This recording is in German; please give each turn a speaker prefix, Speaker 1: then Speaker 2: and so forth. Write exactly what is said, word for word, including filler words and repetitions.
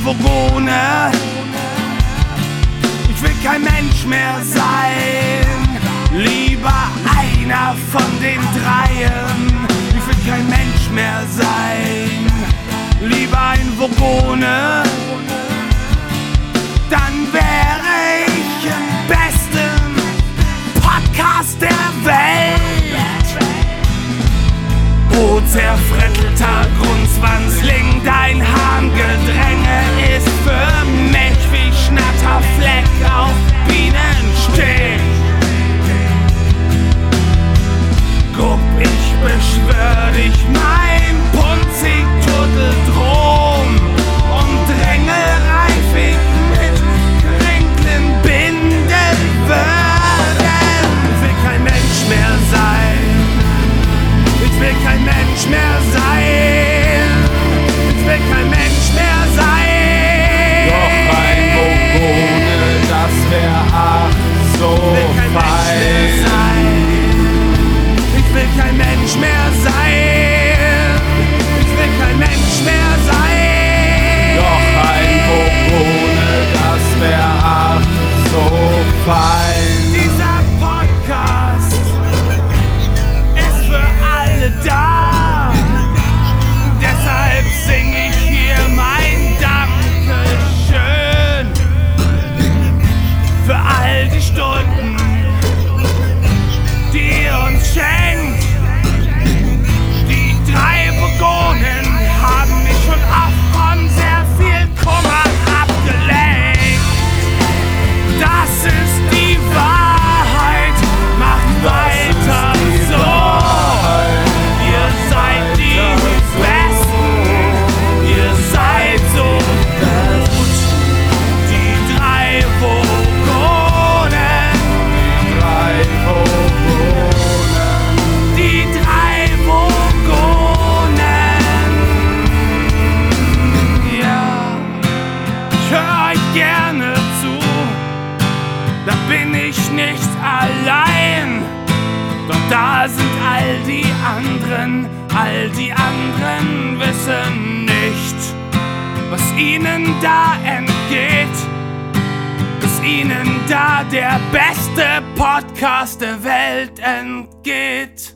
Speaker 1: Vogone. Ich will kein Mensch mehr sein, lieber einer von den Dreien. Ich will kein Mensch mehr sein, lieber ein Vogone. Dann wäre ich im besten Podcast der Welt. O zerfrettelter Grundzwanzling, dein Harmgedränge ist für mich wie Schnatterfleck auf Bienenstich. Guck, ich beschwör dich, mein Punzig-Turteldrom, und drängelreifig mit Krinkeln Bindelwürden. Ich will kein Mensch mehr sein, ich will kein Mensch mehr sein, ich will kein Mensch mehr sein.
Speaker 2: Doch ein Vogone, das wär ach so fein.
Speaker 1: Ich will kein Mensch mehr sein, ich will kein Mensch mehr sein.
Speaker 2: Doch ein Vogone, das wär ach so fein.
Speaker 1: Dieser Podcast ist für alle da. Deshalb sing ich hier mein Dankeschön für all die Stunden, die ihr uns schenkt. Die drei Vogonen haben mich schon oft von sehr viel Kummer abgelenkt. Das ist die Wahrheit, macht weiter so. Ihr seid die Besten, ihr seid so gut. Die drei Vogonen,
Speaker 2: Drei Vogonen.
Speaker 1: die drei Vogonen. Ja, ich hör euch gerne zu, da bin ich nicht allein. Doch da sind all die anderen, all die anderen wissen nicht, was ihnen da entgeht, bis ihnen da der beste Podcast der Welt entgeht.